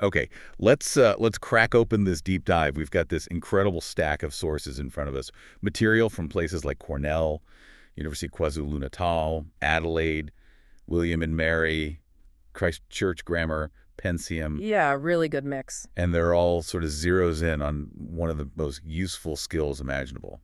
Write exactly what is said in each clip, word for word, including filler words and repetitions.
Okay, let's uh, let's crack open this deep dive. We've got this incredible stack of sources in front of us. Material from places like Cornell, University of KwaZulu-Natal, Adelaide, William and Mary, Christ Church Grammar, Pensium. Yeah, really good mix. And they're all sort of zeroes in on one of the most useful skills imaginable.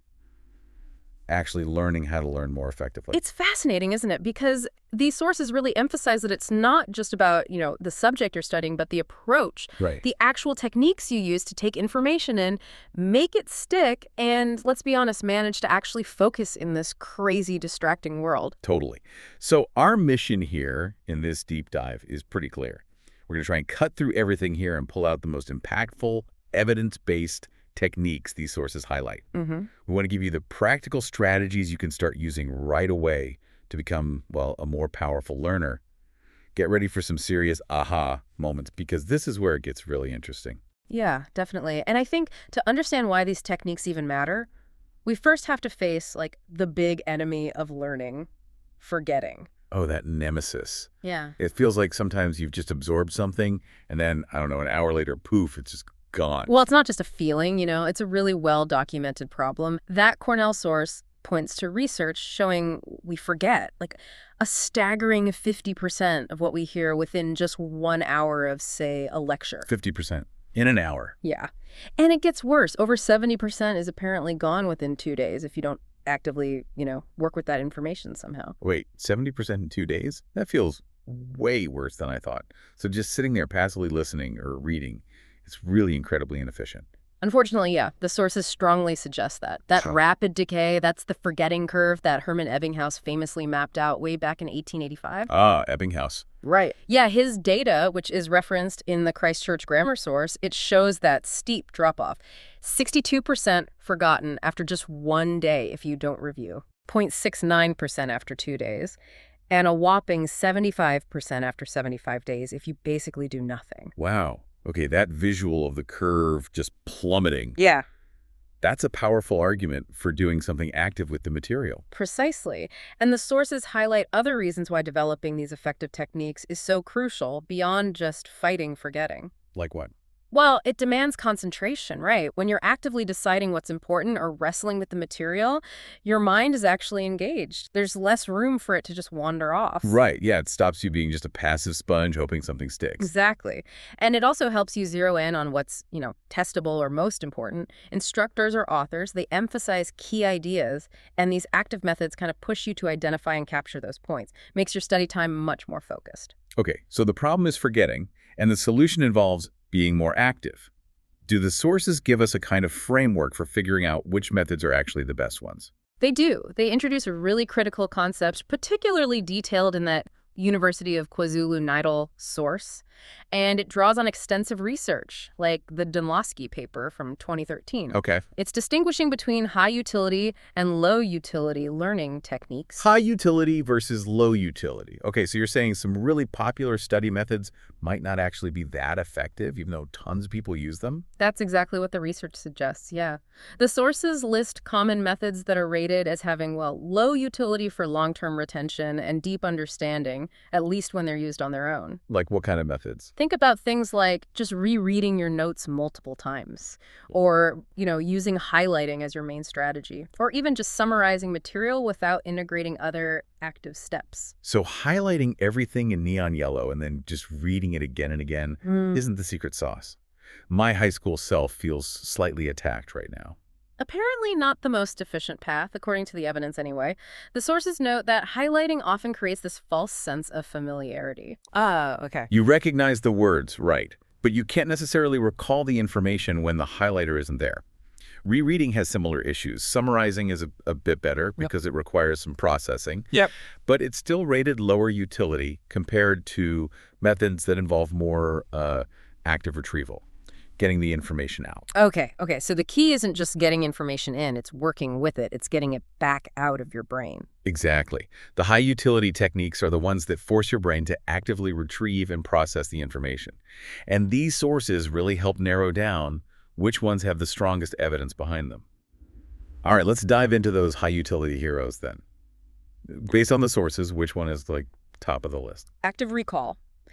Actually learning how to learn more effectively. It's fascinating, isn't it? Because these sources really emphasize that it's not just about, you know, the subject you're studying, but the approach, right. the actual techniques you use to take information in, make it stick, and let's be honest, manage to actually focus in this crazy, distracting world. Totally. So our mission here in this deep dive is pretty clear. We're going to try and cut through everything here and pull out the most impactful, evidence-based techniques these sources highlight. Mm-hmm. We want to give you the practical strategies you can start using right away to become, well, a more powerful learner. Get ready for some serious aha moments, because this is where it gets really interesting. Yeah, definitely. And I think to understand why these techniques even matter, we first have to face, like, the big enemy of learning, forgetting. Oh, that nemesis. Yeah. It feels like sometimes you've just absorbed something, and then, I don't know, an hour later, poof, it's just gone. Well, it's not just a feeling, you know, it's a really well-documented problem. That Cornell source points to research showing we forget, like a staggering fifty percent of what we hear within just one hour of, say, a lecture. fifty percent in an hour. Yeah. And it gets worse. Over seventy percent is apparently gone within two days if you don't actively, you know, work with that information somehow. Wait, seventy percent in two days? That feels way worse than I thought. So just sitting there passively listening or reading, it's really incredibly inefficient. Unfortunately, yeah, the sources strongly suggest that. That Huh. rapid decay, that's the forgetting curve that Hermann Ebbinghaus famously mapped out way back in eighteen eighty-five. Ah, Ebbinghaus. Right. Yeah, his data, which is referenced in the Christ Church Grammar source, it shows that steep drop-off. sixty-two percent forgotten after just one day if you don't review. zero point six nine percent after two days. And a whopping seventy-five percent after seventy-five days if you basically do nothing. Wow. Okay, that visual of the curve just plummeting. Yeah. That's a powerful argument for doing something active with the material. Precisely. And the sources highlight other reasons why developing these effective techniques is so crucial beyond just fighting forgetting. Like what? Well, it demands concentration, right? When you're actively deciding what's important or wrestling with the material, your mind is actually engaged. There's less room for it to just wander off. Right, yeah, it stops you being just a passive sponge hoping something sticks. Exactly. And it also helps you zero in on what's, you know, testable or most important. Instructors or authors, they emphasize key ideas, and these active methods kind of push you to identify and capture those points. Makes your study time much more focused. Okay, so the problem is forgetting, and the solution involves being more active. Do the sources give us a kind of framework for figuring out which methods are actually the best ones? They do. They introduce a really critical concept, particularly detailed in that University of KwaZulu-Natal source, and it draws on extensive research, like the Dunlosky paper from twenty thirteen. Okay. It's distinguishing between high-utility and low-utility learning techniques. High utility versus low utility. Okay, so you're saying some really popular study methods might not actually be that effective, even though tons of people use them? That's exactly what the research suggests, yeah. The sources list common methods that are rated as having, well, low utility for long-term retention and deep understanding, at least when they're used on their own. Like what kind of methods? Think about things like just rereading your notes multiple times, or, you know, using highlighting as your main strategy, or even just summarizing material without integrating other active steps. So highlighting everything in neon yellow and then just reading it again and again Mm. isn't the secret sauce. My high school self feels slightly attacked right now. Apparently not the most efficient path, according to the evidence anyway. The sources note that highlighting often creates this false sense of familiarity. Oh, okay. You recognize the words, right, but you can't necessarily recall the information when the highlighter isn't there. Rereading has similar issues. Summarizing is a, a bit better because it requires some processing. Yep. But it's still rated lower utility compared to methods that involve more uh, active retrieval, getting the information out. Okay, okay, so the key isn't just getting information in, it's working with it. It's getting it back out of your brain. Exactly. The high utility techniques are the ones that force your brain to actively retrieve and process the information. And these sources really help narrow down which ones have the strongest evidence behind them. All right, let's dive into those high utility heroes then. Based on the sources, which one is like top of the list? Active recall.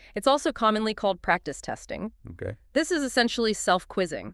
It's also commonly called practice testing. Okay. This is essentially self-quizzing.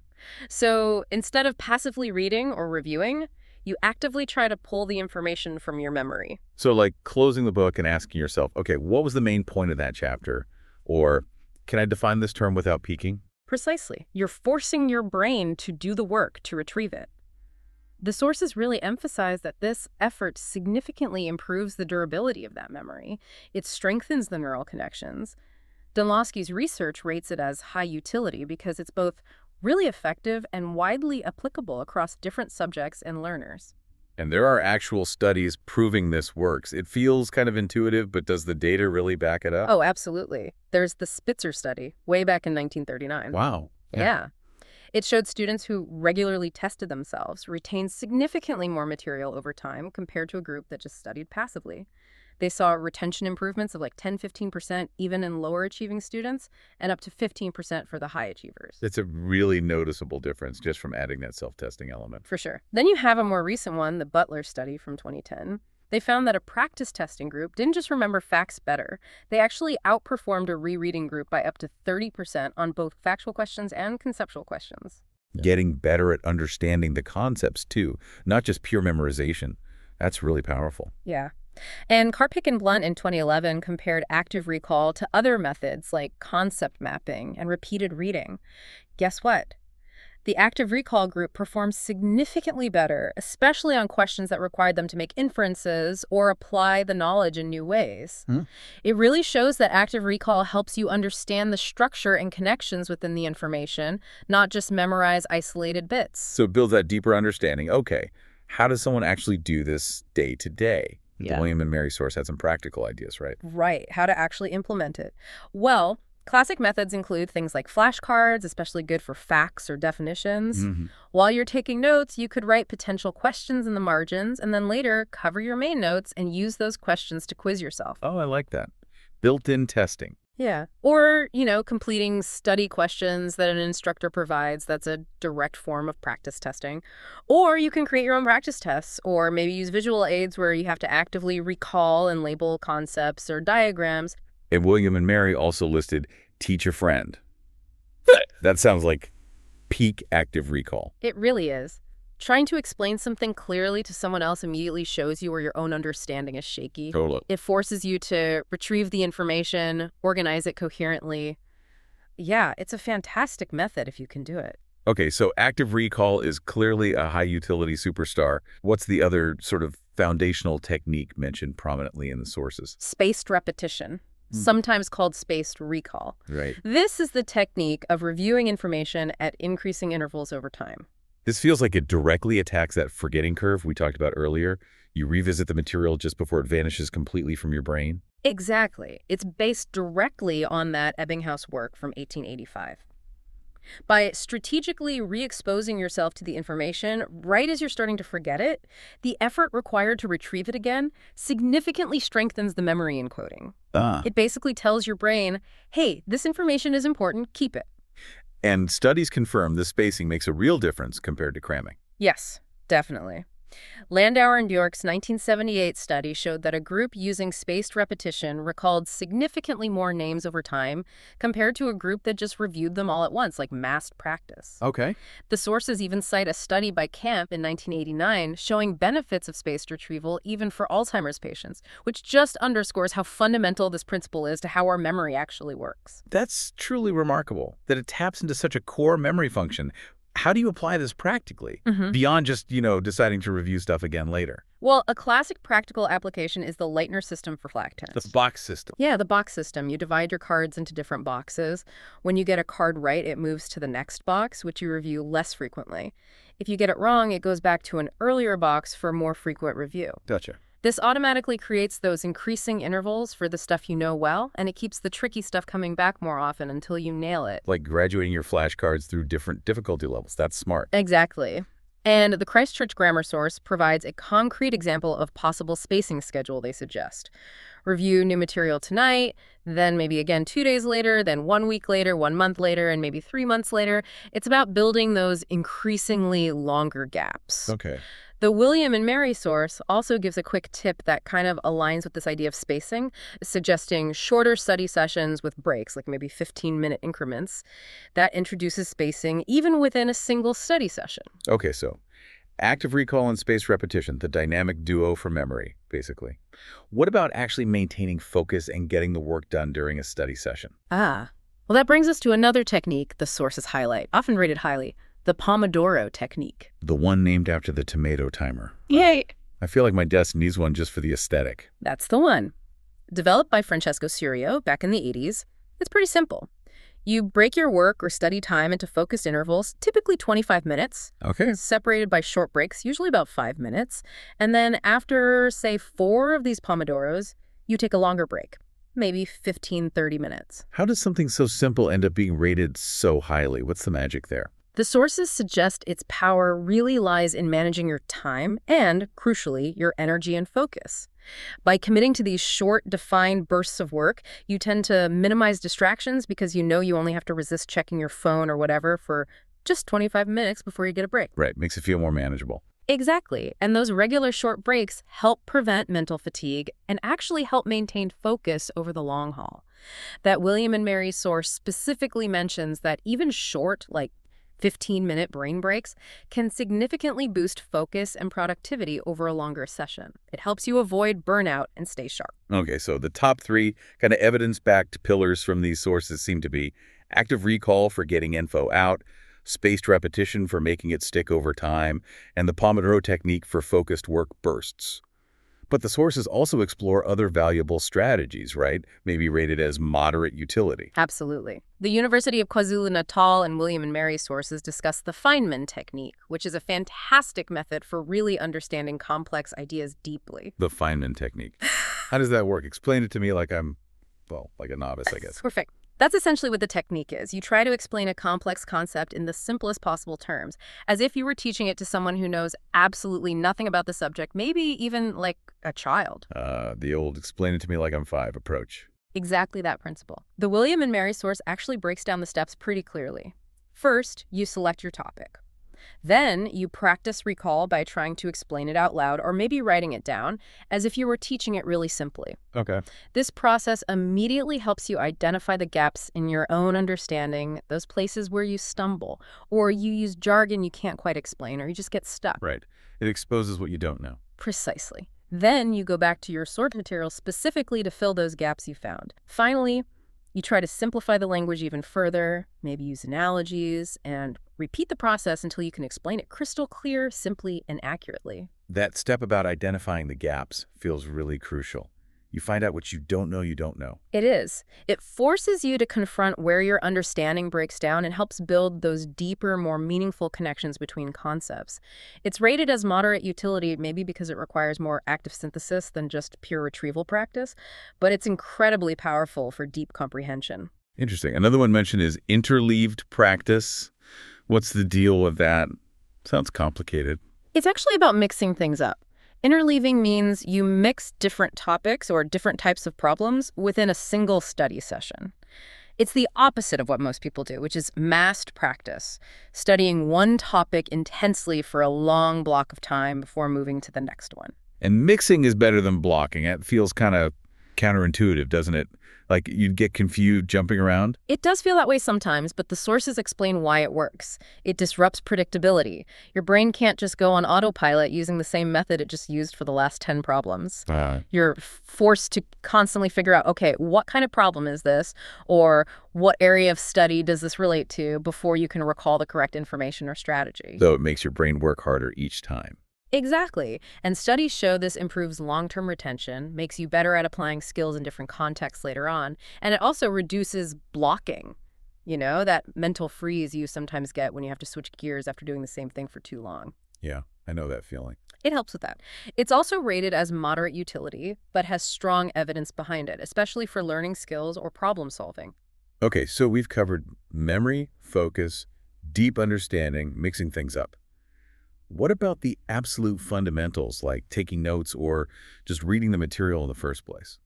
So instead of passively reading or reviewing, you actively try to pull the information from your memory. So like closing the book and asking yourself, okay, what was the main point of that chapter? Or can I define this term without peeking? Precisely. You're forcing your brain to do the work to retrieve it. The sources really emphasize that this effort significantly improves the durability of that memory. It strengthens the neural connections. Dunlosky's research rates it as high utility because it's both really effective and widely applicable across different subjects and learners. And there are actual studies proving this works. It feels kind of intuitive, but does the data really back it up? Oh, absolutely. There's the Spitzer study, way back in nineteen thirty-nine. Wow. Yeah. yeah. It showed students who regularly tested themselves retained significantly more material over time compared to a group that just studied passively. They saw retention improvements of like ten, fifteen percent even in lower achieving students and up to fifteen percent for the high achievers. It's a really noticeable difference just from adding that self-testing element. For sure. Then you have a more recent one, the Butler study from twenty ten. They found that a practice testing group didn't just remember facts better. They actually outperformed a rereading group by up to thirty percent on both factual questions and conceptual questions. Getting better at understanding the concepts too, not just pure memorization. That's really powerful. Yeah. And Karpik and Blunt in twenty eleven compared active recall to other methods like concept mapping and repeated reading. Guess what? The active recall group performed significantly better, especially on questions that required them to make inferences or apply the knowledge in new ways. Hmm. It really shows that active recall helps you understand the structure and connections within the information, not just memorize isolated bits. So it builds that deeper understanding. Okay, how does someone actually do this day to day? Yeah. The William and Mary source had some practical ideas, right? Right, how to actually implement it. Well, classic methods include things like flashcards, especially good for facts or definitions. Mm-hmm. While you're taking notes, you could write potential questions in the margins and then later cover your main notes and use those questions to quiz yourself. Oh, I like that. Built-in testing. Yeah. Or, you know, completing study questions that an instructor provides. That's a direct form of practice testing. Or you can create your own practice tests, or maybe use visual aids where you have to actively recall and label concepts or diagrams. And William and Mary also listed teach a friend. That sounds like peak active recall. It really is. Trying to explain something clearly to someone else immediately shows you where your own understanding is shaky. Totally. It forces you to retrieve the information, organize it coherently. Yeah, it's a fantastic method if you can do it. Okay, so active recall is clearly a high-utility superstar. What's the other sort of foundational technique mentioned prominently in the sources? Spaced repetition, sometimes called spaced recall. Right. This is the technique of reviewing information at increasing intervals over time. This feels like it directly attacks that forgetting curve we talked about earlier. You revisit the material just before it vanishes completely from your brain. Exactly. It's based directly on that Ebbinghaus work from eighteen eighty-five. By strategically re-exposing yourself to the information right as you're starting to forget it, the effort required to retrieve it again significantly strengthens the memory encoding. Ah. It basically tells your brain, hey, this information is important, keep it. And studies confirm this spacing makes a real difference compared to cramming. Yes, definitely. Landauer and Bjork's nineteen seventy-eight study showed that a group using spaced repetition recalled significantly more names over time compared to a group that just reviewed them all at once, like massed practice. Okay. The sources even cite a study by Camp in nineteen eighty-nine showing benefits of spaced retrieval even for Alzheimer's patients, which just underscores how fundamental this principle is to how our memory actually works. That's truly remarkable, that it taps into such a core memory function. How do you apply this practically, Mm-hmm. beyond just, you know, deciding to review stuff again later? Well, a classic practical application is the Leitner system for FLAC tests. The box system. Yeah, the box system. You divide your cards into different boxes. When you get a card right, it moves to the next box, which you review less frequently. If you get it wrong, it goes back to an earlier box for more frequent review. Gotcha. This automatically creates those increasing intervals for the stuff you know well, and it keeps the tricky stuff coming back more often until you nail it. Like graduating your flashcards through different difficulty levels. That's smart. Exactly. And the Christ Church Grammar Source provides a concrete example of possible spacing schedule they suggest. Review new material tonight, then maybe again two days later, then one week later, one month later, and maybe three months later. It's about building those increasingly longer gaps. Okay. The William and Mary source also gives a quick tip that kind of aligns with this idea of spacing, suggesting shorter study sessions with breaks, like maybe fifteen-minute increments. That introduces spacing even within a single study session. Okay, so active recall and spaced repetition, the dynamic duo for memory, basically. What about actually maintaining focus and getting the work done during a study session? Ah, well, that brings us to another technique the sources highlight, often rated highly, the Pomodoro technique. The one named after the tomato timer. Yay! I feel like my desk needs one just for the aesthetic. That's the one. Developed by Francesco Cirio back in the eighties, it's pretty simple. You break your work or study time into focused intervals, typically twenty-five minutes, Okay. separated by short breaks, usually about five minutes. And then after, say, four of these Pomodoros, you take a longer break, maybe fifteen, thirty minutes. How does something so simple end up being rated so highly? What's the magic there? The sources suggest its power really lies in managing your time and, crucially, your energy and focus. By committing to these short, defined bursts of work, you tend to minimize distractions because you know you only have to resist checking your phone or whatever for just twenty-five minutes before you get a break. Right, makes it feel more manageable. Exactly. And those regular short breaks help prevent mental fatigue and actually help maintain focus over the long haul. That William and Mary source specifically mentions that even short, like fifteen-minute brain breaks can significantly boost focus and productivity over a longer session. It helps you avoid burnout and stay sharp. Okay, so the top three kind of evidence-backed pillars from these sources seem to be active recall for getting info out, spaced repetition for making it stick over time, and the Pomodoro technique for focused work bursts. But the sources also explore other valuable strategies, right? Maybe rated as moderate utility. Absolutely. The University of KwaZulu-Natal and William and Mary sources discuss the Feynman technique, which is a fantastic method for really understanding complex ideas deeply. The Feynman technique. How does that work? Explain it to me like I'm, well, like a novice, I guess. Perfect. That's essentially what the technique is. You try to explain a complex concept in the simplest possible terms, as if you were teaching it to someone who knows absolutely nothing about the subject, maybe even like a child. Uh, the old explain it to me like I'm five approach. Exactly that principle. The William and Mary source actually breaks down the steps pretty clearly. First, you select your topic. Then you practice recall by trying to explain it out loud or maybe writing it down as if you were teaching it really simply. Okay. This process immediately helps you identify the gaps in your own understanding, those places where you stumble, or you use jargon you can't quite explain, or you just get stuck. Right. It exposes what you don't know. Precisely. Then you go back to your source material specifically to fill those gaps you found. Finally, you try to simplify the language even further, maybe use analogies, and repeat the process until you can explain it crystal clear, simply, and accurately. That step about identifying the gaps feels really crucial. You find out what you don't know you don't know. It is. It forces you to confront where your understanding breaks down and helps build those deeper, more meaningful connections between concepts. It's rated as moderate utility, maybe because it requires more active synthesis than just pure retrieval practice, but it's incredibly powerful for deep comprehension. Interesting. Another one mentioned is interleaved practice. What's the deal with that? Sounds complicated. It's actually about mixing things up. Interleaving means you mix different topics or different types of problems within a single study session. It's the opposite of what most people do, which is massed practice, studying one topic intensely for a long block of time before moving to the next one. And mixing is better than blocking. It feels kind of counterintuitive, doesn't it? Like you'd get confused jumping around? It does feel that way sometimes, but the sources explain why it works. It disrupts predictability. Your brain can't just go on autopilot using the same method it just used for the last ten problems. Uh, You're forced to constantly figure out, okay, what kind of problem is this? Or what area of study does this relate to before you can recall the correct information or strategy? so it makes your brain work harder each time. Exactly. And studies show this improves long-term retention, makes you better at applying skills in different contexts later on, and it also reduces blocking. You know, that mental freeze you sometimes get when you have to switch gears after doing the same thing for too long. Yeah, I know that feeling. It helps with that. It's also rated as moderate utility, but has strong evidence behind it, especially for learning skills or problem solving. Okay, so we've covered memory, focus, deep understanding, mixing things up. What about the absolute fundamentals, like taking notes or just reading the material in the first place?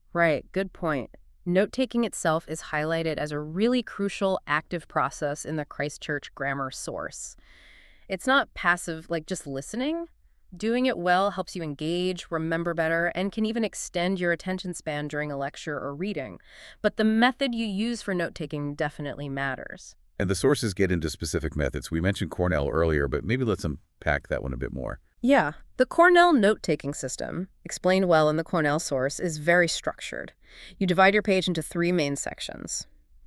Right, good point. Note-taking itself is highlighted as a really crucial active process in the Christchurch Grammar source. It's not passive, like just listening. Doing it well helps you engage, remember better, and can even extend your attention span during a lecture or reading. But the method you use for note-taking definitely matters. And the sources get into specific methods. We mentioned Cornell earlier, but maybe let's unpack that one a bit more. Yeah, the Cornell note-taking system, explained well in the Cornell source, is very structured. You divide your page into three main sections.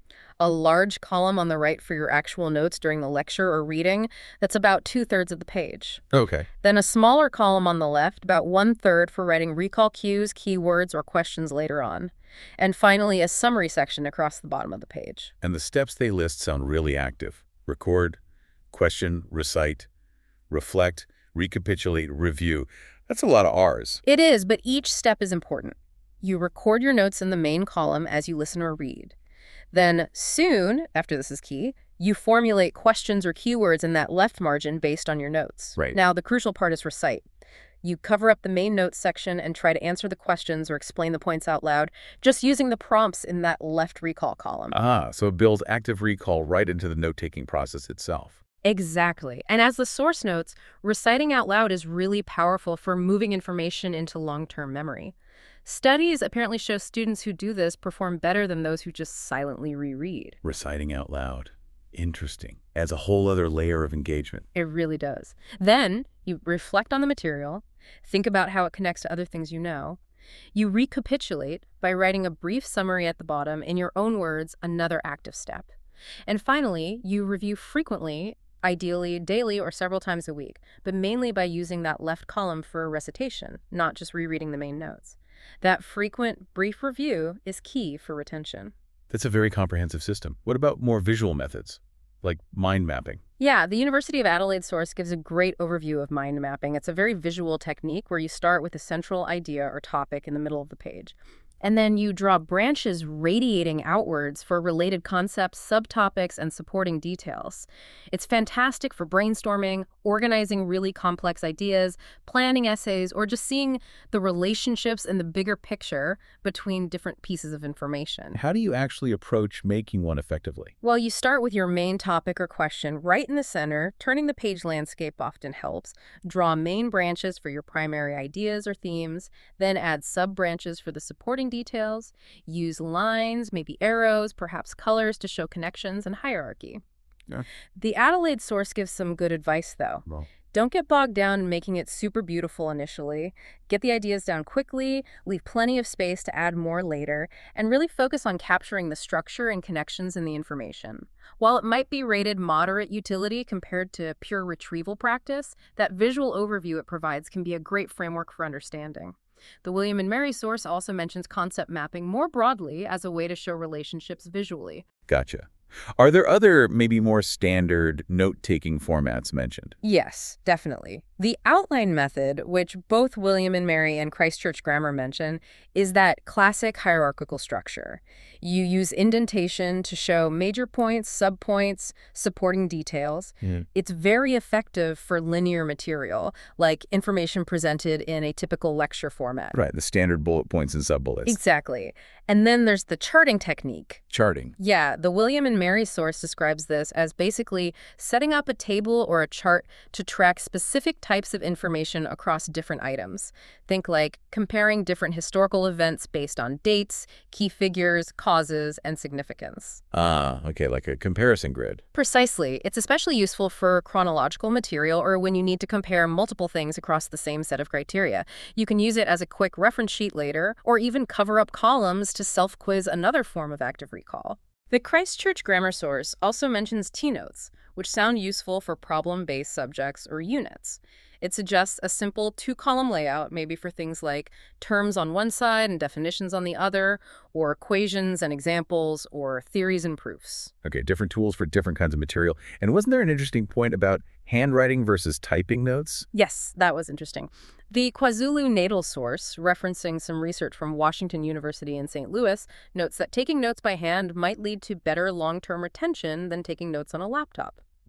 A large column on the right for your actual notes during the lecture or reading. That's about two-thirds of the page. Okay. Then a smaller column on the left, about one-third for writing recall cues, keywords, or questions later on. And finally, a summary section across the bottom of the page. And the steps they list sound really active. Record, question, recite, reflect, recapitulate, review. That's a lot of R's. It is, but each step is important. You record your notes in the main column as you listen or read. Then soon, after this is key, you formulate questions or keywords in that left margin based on your notes. Right. Now, the crucial part is recite. You cover up the main notes section and try to answer the questions or explain the points out loud, just using the prompts in that left recall column. Ah, so it builds active recall right into the note-taking process itself. Exactly. And as the source notes, reciting out loud is really powerful for moving information into long-term memory. Studies apparently show students who do this perform better than those who just silently reread. Reciting out loud. Interesting. Adds a whole other layer of engagement. It really does. Then you reflect on the material, think about how it connects to other things you know. You recapitulate by writing a brief summary at the bottom, in your own words, another active step. And finally, you review frequently, ideally daily or several times a week, but mainly by using that left column for a recitation, not just rereading the main notes. That frequent, brief review is key for retention. That's a very comprehensive system. What about more visual methods, like mind mapping? Yeah, the University of Adelaide source gives a great overview of mind mapping. It's a very visual technique where you start with a central idea or topic in the middle of the page. And then you draw branches radiating outwards for related concepts, subtopics, and supporting details. It's fantastic for brainstorming, organizing really complex ideas, planning essays, or just seeing the relationships in the bigger picture between different pieces of information. How do you actually approach making one effectively? Well, you start with your main topic or question right in the center. Turning the page landscape often helps. Draw main branches for your primary ideas or themes, then add sub-branches for the supporting details. Use lines, maybe arrows, perhaps colors to show connections and hierarchy. Yeah. The Adelaide source gives some good advice, though. Well, Don't get bogged down in making it super beautiful initially. Get the ideas down quickly, leave plenty of space to add more later, and really focus on capturing the structure and connections in the information. While it might be rated moderate utility compared to pure retrieval practice, that visual overview it provides can be a great framework for understanding. The William and Mary source also mentions concept mapping more broadly as a way to show relationships visually. gotcha. Are there other, maybe more standard note-taking formats mentioned? Yes, definitely. The outline method, which both William and Mary and Christchurch Grammar mention, is that classic hierarchical structure. You use indentation to show major points, subpoints, supporting details. Yeah. It's very effective for linear material, like information presented in a typical lecture format. Right, the standard bullet points and sub-bullets. Exactly. And then there's the charting technique. Charting. Yeah, the William and Mary source describes this as basically setting up a table or a chart to track specific types of information across different items. Think like comparing different historical events based on dates, key figures, causes, and significance. Ah, okay, like a comparison grid. Precisely. It's especially useful for chronological material or when you need to compare multiple things across the same set of criteria. You can use it as a quick reference sheet later, or even cover up columns to self-quiz, another form of active recall. The Christchurch Grammar source also mentions T-notes, which sound useful for problem-based subjects or units. It suggests a simple two-column layout, maybe for things like terms on one side and definitions on the other, or equations and examples, or theories and proofs. Okay, different tools for different kinds of material. And wasn't there an interesting point about handwriting versus typing notes? Yes, that was interesting. The KwaZulu Natal source, referencing some research from Washington University in Saint Louis, notes that taking notes by hand might lead to better long-term retention than taking notes on a laptop.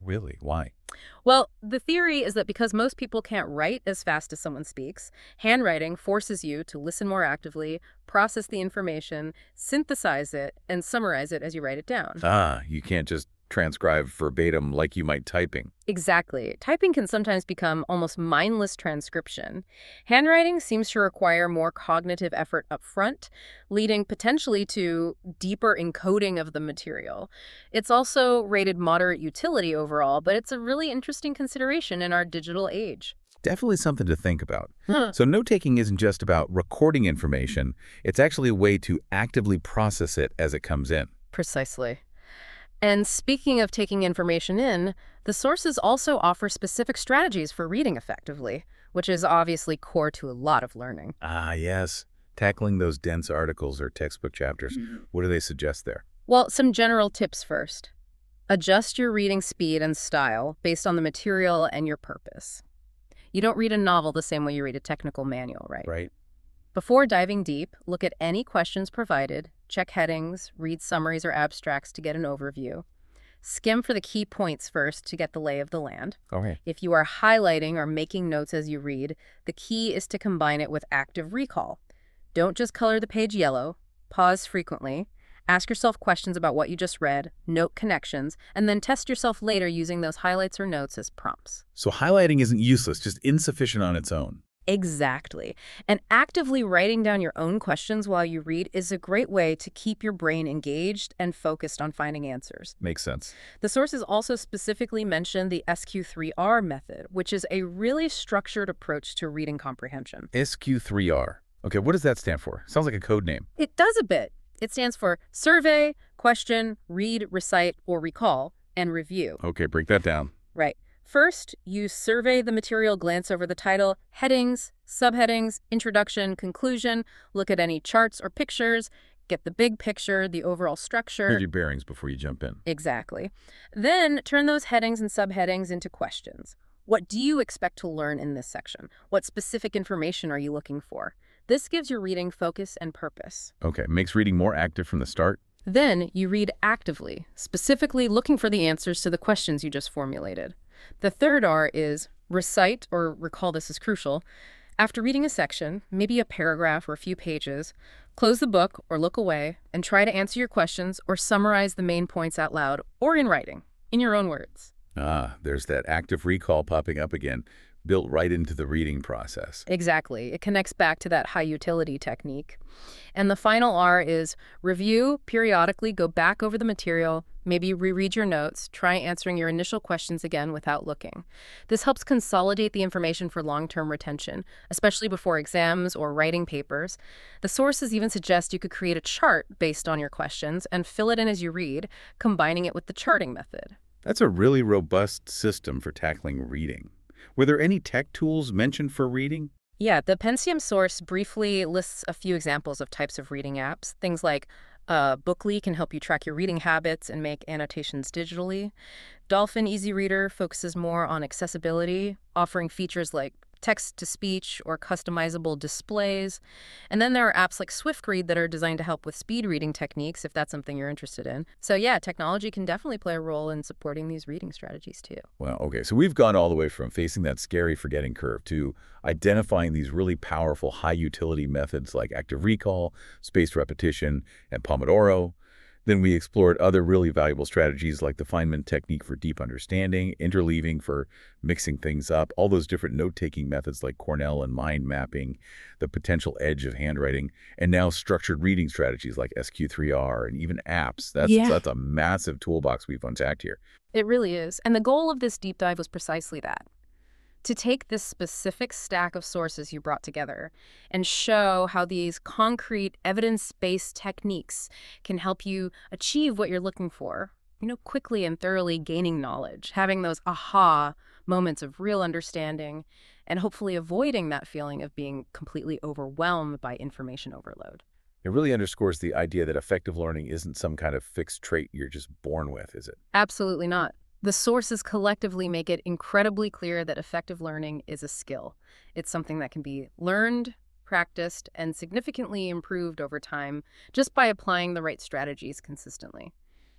Really? Why? Well, the theory is that because most people can't write as fast as someone speaks, handwriting forces you to listen more actively, process the information, synthesize it, and summarize it as you write it down. Ah, you can't just transcribe verbatim like you might typing. Exactly. Typing can sometimes become almost mindless transcription. Handwriting seems to require more cognitive effort up front, leading potentially to deeper encoding of the material. It's also rated moderate utility overall, but it's a really interesting consideration in our digital age. Definitely something to think about. Huh. So note-taking isn't just about recording information. It's actually a way to actively process it as it comes in. Precisely. And speaking of taking information in, the sources also offer specific strategies for reading effectively, which is obviously core to a lot of learning. Ah, yes. Tackling those dense articles or textbook chapters. What do they suggest there? Well, some general tips first. Adjust your reading speed and style based on the material and your purpose. You don't read a novel the same way you read a technical manual, right? Right. Before diving deep, look at any questions provided, check headings, read summaries or abstracts to get an overview. Skim for the key points first to get the lay of the land. Okay. If you are highlighting or making notes as you read, the key is to combine it with active recall. Don't just color the page yellow. Pause frequently. Ask yourself questions about what you just read, note connections, and then test yourself later using those highlights or notes as prompts. So highlighting isn't useless, just insufficient on its own. Exactly. And actively writing down your own questions while you read is a great way to keep your brain engaged and focused on finding answers. Makes sense. The sources also specifically mention the S Q three R method, which is a really structured approach to reading comprehension. S Q three R. Okay, what does that stand for? Sounds like a code name. It does a bit. It stands for survey, question, read, recite, or recall, and review. Okay, break that down. Right. First, you survey the material, glance over the title, headings, subheadings, introduction, conclusion, look at any charts or pictures, get the big picture, the overall structure. Here's your bearings before you jump in. Exactly. Then turn those headings and subheadings into questions. What do you expect to learn in this section? What specific information are you looking for? This gives your reading focus and purpose. Okay, makes reading more active from the start. Then you read actively, specifically looking for the answers to the questions you just formulated. The third R is recite, or recall. This is crucial. After reading a section, maybe a paragraph or a few pages, close the book or look away and try to answer your questions or summarize the main points out loud or in writing, in your own words. Ah, there's that active recall popping up again, built right into the reading process. Exactly. It connects back to that high utility technique. And the final R is review, periodically go back over the material, maybe reread your notes, try answering your initial questions again without looking. This helps consolidate the information for long-term retention, especially before exams or writing papers. The sources even suggest you could create a chart based on your questions and fill it in as you read, combining it with the charting method. That's a really robust system for tackling reading. Were there any tech tools mentioned for reading? Yeah, the Pentium source briefly lists a few examples of types of reading apps. Things like uh, Bookly can help you track your reading habits and make annotations digitally. Dolphin Easy Reader focuses more on accessibility, offering features like text-to-speech or customizable displays. And then there are apps like SwiftRead that are designed to help with speed reading techniques, if that's something you're interested in. So yeah, technology can definitely play a role in supporting these reading strategies too. Well, okay, so we've gone all the way from facing that scary forgetting curve to identifying these really powerful high-utility methods like active recall, spaced repetition, and Pomodoro. Then we explored other really valuable strategies like the Feynman technique for deep understanding, interleaving for mixing things up, all those different note-taking methods like Cornell and mind mapping, the potential edge of handwriting, and now structured reading strategies like S Q three R and even apps. That's, Yeah. that's a massive toolbox we've untacked here. It really is. And the goal of this deep dive was precisely that. To take this specific stack of sources you brought together and show how these concrete, evidence-based techniques can help you achieve what you're looking for, you know, quickly and thoroughly gaining knowledge, having those aha moments of real understanding, and hopefully avoiding that feeling of being completely overwhelmed by information overload. It really underscores the idea that effective learning isn't some kind of fixed trait you're just born with, is it? Absolutely not. The sources collectively make it incredibly clear that effective learning is a skill. It's something that can be learned, practiced, and significantly improved over time just by applying the right strategies consistently.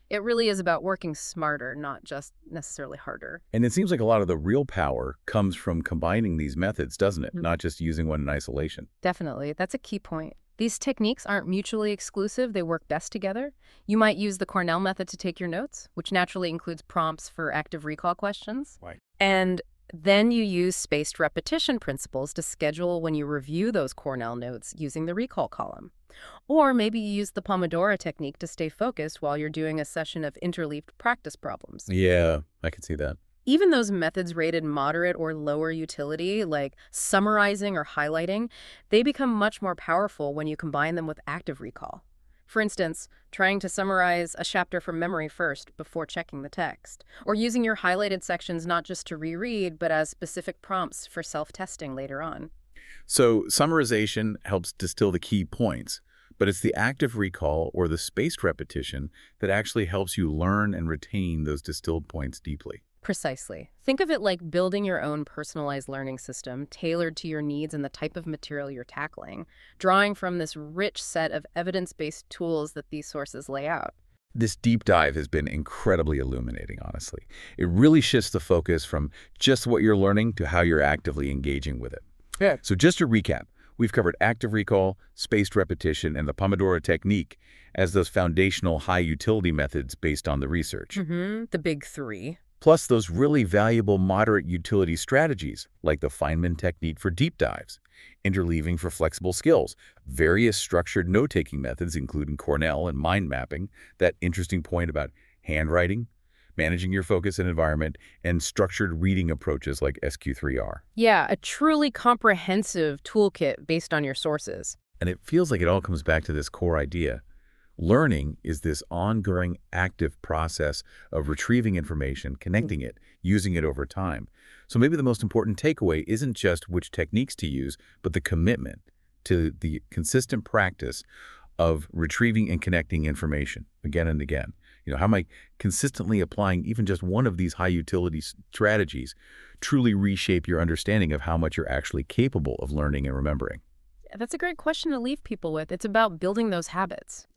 It really is about working smarter, not just necessarily harder. And it seems like a lot of the real power comes from combining these methods, doesn't it? Mm. Not just using one in isolation. Definitely. That's a key point. These techniques aren't mutually exclusive. They work best together. You might use the Cornell method to take your notes, which naturally includes prompts for active recall questions. Right. And then you use spaced repetition principles to schedule when you review those Cornell notes using the recall column. Or maybe you use the Pomodoro technique to stay focused while you're doing a session of interleaved practice problems. Yeah, I can see that. Even those methods rated moderate or lower utility, like summarizing or highlighting, they become much more powerful when you combine them with active recall. For instance, trying to summarize a chapter from memory first before checking the text, or using your highlighted sections not just to reread, but as specific prompts for self-testing later on. So summarization helps distill the key points, but it's the active recall or the spaced repetition that actually helps you learn and retain those distilled points deeply. Precisely. Think of it like building your own personalized learning system tailored to your needs and the type of material you're tackling, drawing from this rich set of evidence-based tools that these sources lay out. This deep dive has been incredibly illuminating, honestly. It really shifts the focus from just what you're learning to how you're actively engaging with it. Yeah. So just to recap, we've covered active recall, spaced repetition, and the Pomodoro technique as those foundational high-utility methods based on the research. Mm-hmm. The big three. Plus those really valuable moderate utility strategies like the Feynman technique for deep dives, interleaving for flexible skills, various structured note-taking methods including Cornell and mind mapping, that interesting point about handwriting, managing your focus and environment, and structured reading approaches like S Q three R. Yeah, a truly comprehensive toolkit based on your sources. And it feels like it all comes back to this core idea. Learning is this ongoing, active process of retrieving information, connecting it, using it over time. So maybe the most important takeaway isn't just which techniques to use, but the commitment to the consistent practice of retrieving and connecting information again and again. You know, how am I consistently applying even just one of these high-utility strategies truly reshape your understanding of how much you're actually capable of learning and remembering? That's a great question to leave people with. It's about building those habits.